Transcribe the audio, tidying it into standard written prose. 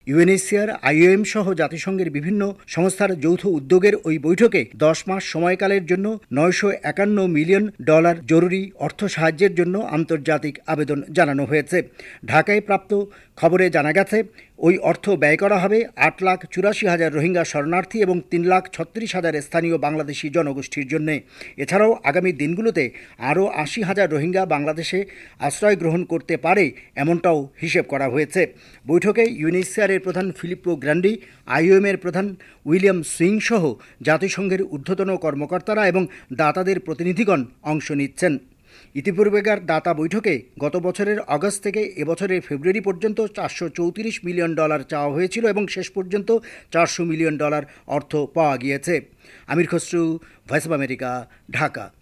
UNHCR, IOM সহ জাতিসংঘের বিভিন্ন সংস্থার যৌথ উদ্যোগের ওই বৈঠকে 10 মাস সময়কালের জন্য $951 মিলিয়ন জরুরি অর্থ সাহায্যের জন্য আন্তর্জাতিক আবেদন জানানো হয়েছে। ঢাকায় প্রাপ্ত খবরে জানা গেছে, ওই অর্থ ব্যয় করা হবে 8,84,000 রোহিঙ্গা শরণার্থী এবং 3,36,000 স্থানীয় বাংলাদেশি জনগোষ্ঠীর জন্য। এছাড়াও আগামী দিনগুলোতে আরও 80,000 রোহিঙ্গা বাংলাদেশে আশ্রয় গ্রহণ করতে পারে, এমনটাও হিসেব করা হয়েছে। বৈঠকে ইউএনএইচসিআরের প্রধান ফিলিপ্পো গ্র্যান্ডি, আইওএমের প্রধান উইলিয়াম সুইং সহ জাতিসংঘের ঊর্ধ্বতন কর্মকর্তারা এবং দাতাদের প্রতিনিধিগণ অংশ নিচ্ছেন। ইতিপূর্বেকার দাতা বৈঠকে গত বছরের আগস্ট থেকে এবছরের ফেব্রুয়ারি পর্যন্ত $434 মিলিয়ন চাওয়া হয়েছিল এবং শেষ পর্যন্ত $400 মিলিয়ন অর্থ পাওয়া গিয়েছে। Amir Khasru, voice of America, Dhaka.